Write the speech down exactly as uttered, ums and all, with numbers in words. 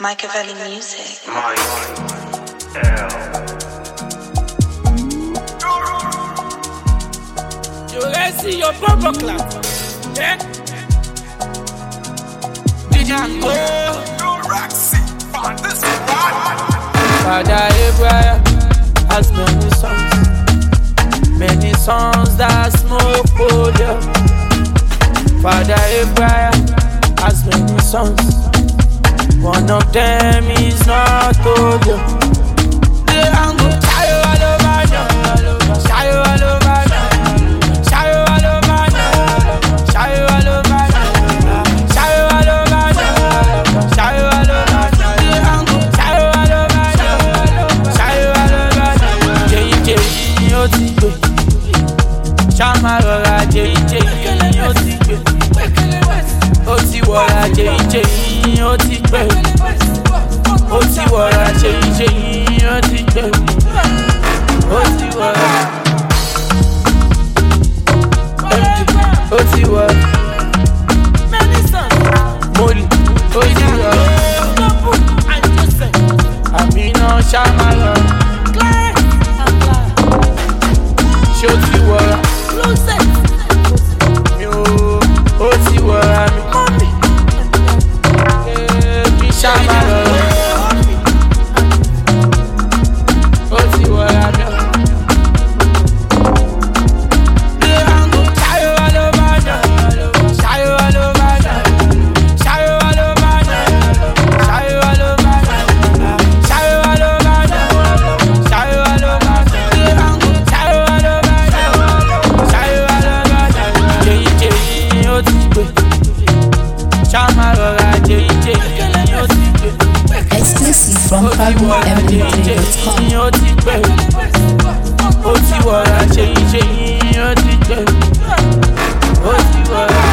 Machiavelli music. Mike L. You ready see your proper class? Yeah? Did you go? Father Abraham has many sons, many sons that smoke for you. Father Abraham has many sons. One of them is not told you. They hang up, shy all over you, shy all over you, shy all over you, shy all over you, shy all over you, shy all over you. They hang up, shy all over you, shy all over you. Jay Jay, yo ti gbe, Shama rọra Jay Jay, yo ti gbe. Ó ti wọra Jay Jay, ó ti gbẹ. Ó ti wọra Jay Jay, ó ti gbẹ. Ó ti wọra. Ó ti wọra. Moli, ó ti wọra. Amina Shamala. Ṣé ó ti wọra? Mi ò, ó ti wọra mi. Shamala. Ó ti wọra mi. Ṣayọ̀ wà ló bá dà. Ṣayọ̀ wà ló bá dà. Ṣayọ̀ wà ló bá dà. Ṣayọ̀ wà ló bá dà. Ṣayọ̀ wà ló bá dà. Ṣayọ̀ wà ló bá dà. Ṣayọ̀ wà ló bá dà. Ṣayọ̀ wà ló bá dà. Jèyí jèyí ó ti gbé. Ṣáma rọra jèyí jèyí. Exclusive from Pablo M P three dot com. Ó ti gbẹ, ó ti wọra, ṣe yí ṣe yí, ó ti gbẹ, ó ti wọra.